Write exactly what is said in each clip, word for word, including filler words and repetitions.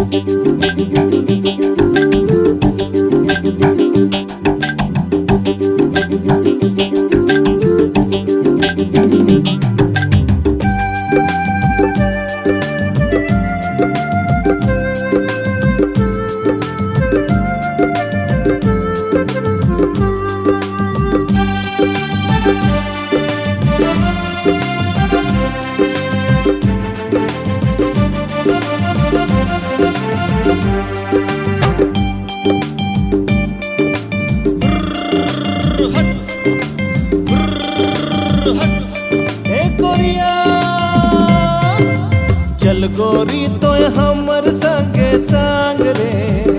चल गोरी तो हमर संगे संग रे,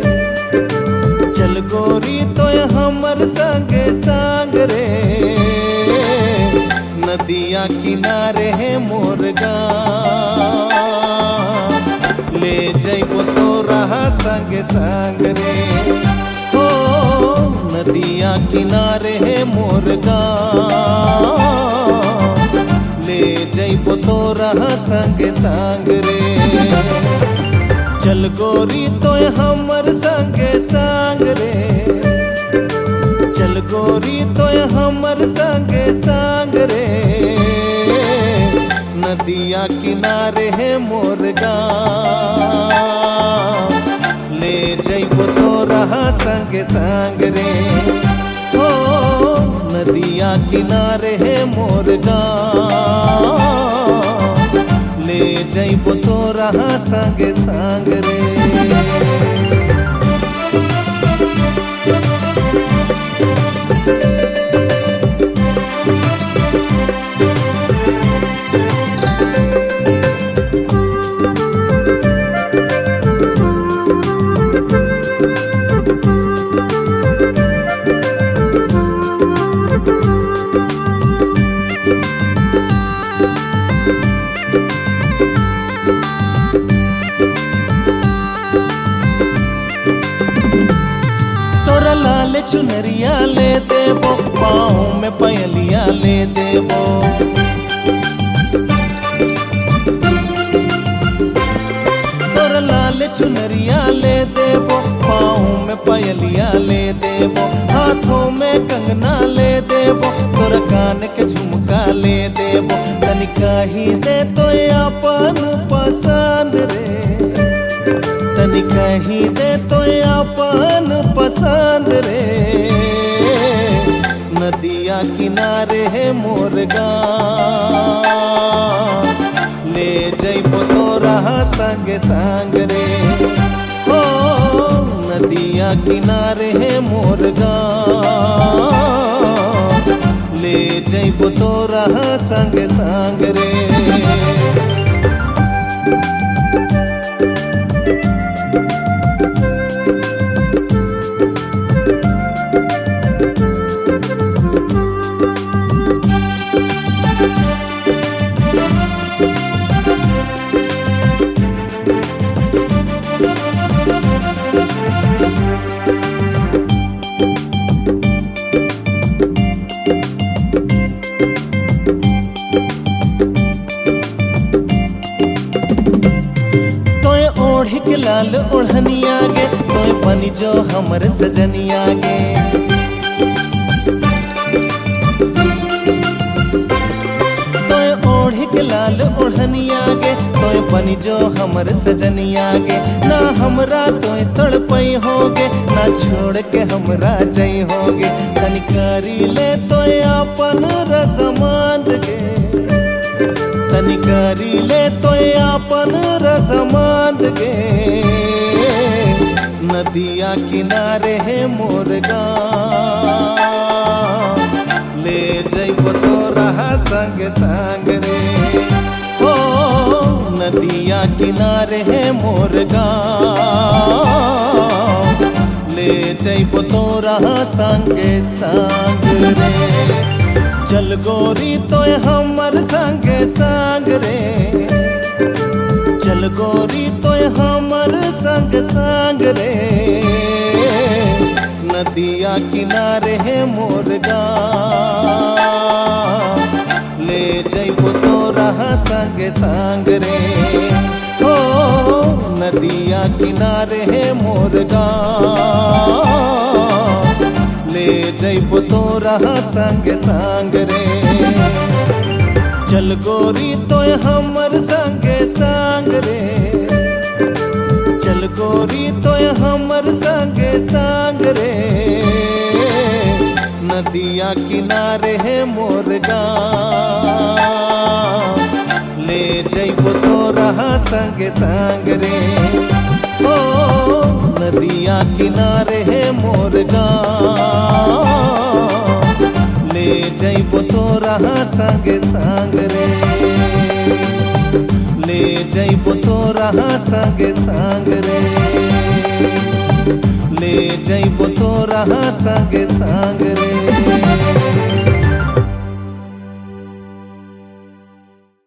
चल गोरी तो हमर संगे संग रे, नदिया किनारे है मोर गाँव, ले जइबो तो रहा संगे संग रे, हो नदिया किनारे है मोर गाँव, ले जइबो तो रहा संगे संग रे। चल गोरी तो हमर संगे संग रे, चल गोरी तो हमर संगे संग रे, नदिया किनारे है मोर गाँव, ले जइबो तो रहा संगे संग रे, हो नदिया किनारे है मोर गाँव, ले जइबो तो रहा संगे संग रे। लाल चुनरिया ले देबो, पाँव में पयलिया ले देबो, तोर लाल चुनरिया ले देबो, पाँव में पयलिया ले देबो, हाथों में कंगना ले देबो, तोर कान के झुमका ले देबो, तनिका ही दे तो अपन पसंद रे, तनिका ही दे तो अपन पसंद रे, नदिया किनारे है मोर गाँव, ले जइबो तो रहा संगे संग रे, हो नदिया किनारे है मोर गाँव, ले जइबो तो रहा संगे संग रे। के लाल ओढ़निया गे, तोय बनी जो हमर सजनिया गे, तोय ओढ़ के लाल ओढ़निया गे, तोय बनी जो हमर सजनिया गे, ना हमरा तोय तड़पई होगे, ना छोड़ के हमरा जई होगे, तनिकारी ले तोय अपन रजमांद गे, तनिकारी ले तोय अपन रजमांद गे, नदिया किनारे है मोर गाँव, ले जइबो तो रहा संग संग रे, हो नदिया किनारे है मोर गाँव, ले जइबो तो रहा संगे संग रे। चल गोरी तो हमर संगे संग रे, चल गोरी तो हमर संग संग रे, नदिया किनारे है मोर गाँव, ले जइबो तो रहा संगे संग रे, हो नदिया नदिया किनारे है मोर गाँव, ले जइबो तो रहा संग संग रे। चल गोरी तो हमर संगे संग रे, चल गोरी तो हमर संगे संग रे। नदिया किनारे है मोर गाँव, ले जइबो तो रहा संगे संग रे। ओ नदिया किनारे है मोर गाँव, ले जइबो तो रहा संगे संग रे, ले जइबो तो रहा संगे संग रे, ले जइबो तो रहा संगे संग रे।